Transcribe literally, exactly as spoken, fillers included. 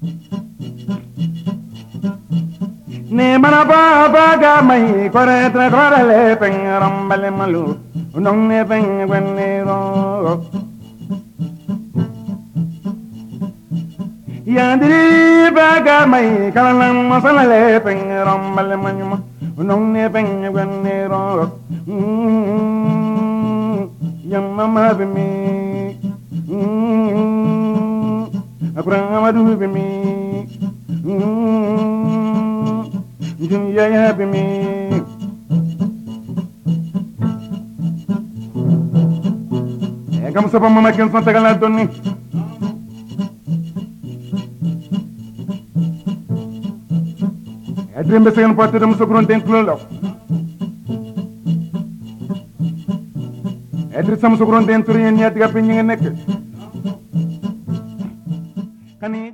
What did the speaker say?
ne mana baba ga mai kore tra kore le pengaram bale malu non ne penguenero yandiri baga mai kalan masala le pengaram bale manuma non ne penguenero yamma ma bimi akurang amadu bimi dunya ya bimi e kam sapa mama ken santa kala donni e drembe segen porte dum sokron den tulo e dri sam sokron den turi en yadiga pe ñi nek kani